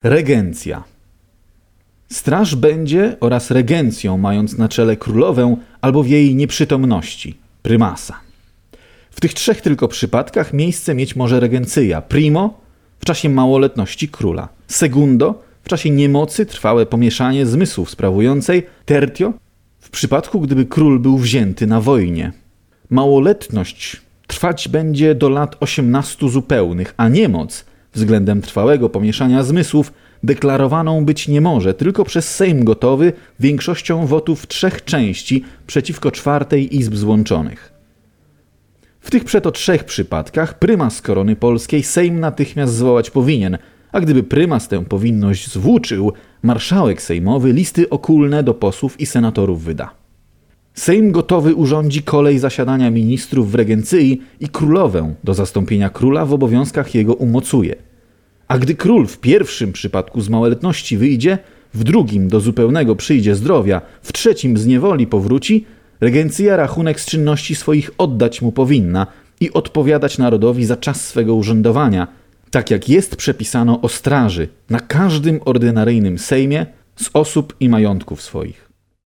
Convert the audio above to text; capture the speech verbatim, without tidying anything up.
Regencja. Straż będzie oraz regencją mając na czele królowę albo w jej nieprzytomności, prymasa. W tych trzech tylko przypadkach miejsce mieć może regencyja. Primo w czasie małoletności króla, secundo w czasie niemocy trwałe pomieszanie zmysłów sprawującej, tertio w przypadku gdyby król był wzięty na wojnie. Małoletność trwać będzie do lat osiemnastu zupełnych, a niemoc względem trwałego pomieszania zmysłów deklarowaną być nie może tylko przez Sejm gotowy większością wotów trzech części przeciwko czwartej Izb Złączonych. W tych przeto trzech przypadkach prymas korony polskiej Sejm natychmiast zwołać powinien, a gdyby prymas tę powinność zwłóczył, marszałek sejmowy listy okulne do posłów i senatorów wyda. Sejm gotowy urządzi kolej zasiadania ministrów w regencyi i królowę do zastąpienia króla w obowiązkach jego umocuje. A gdy król w pierwszym przypadku z małoletności wyjdzie, w drugim do zupełnego przyjdzie zdrowia, w trzecim z niewoli powróci, regencja rachunek z czynności swoich oddać mu powinna i odpowiadać narodowi za czas swego urzędowania, tak jak jest przepisano o straży na każdym ordynaryjnym sejmie z osób i majątków swoich.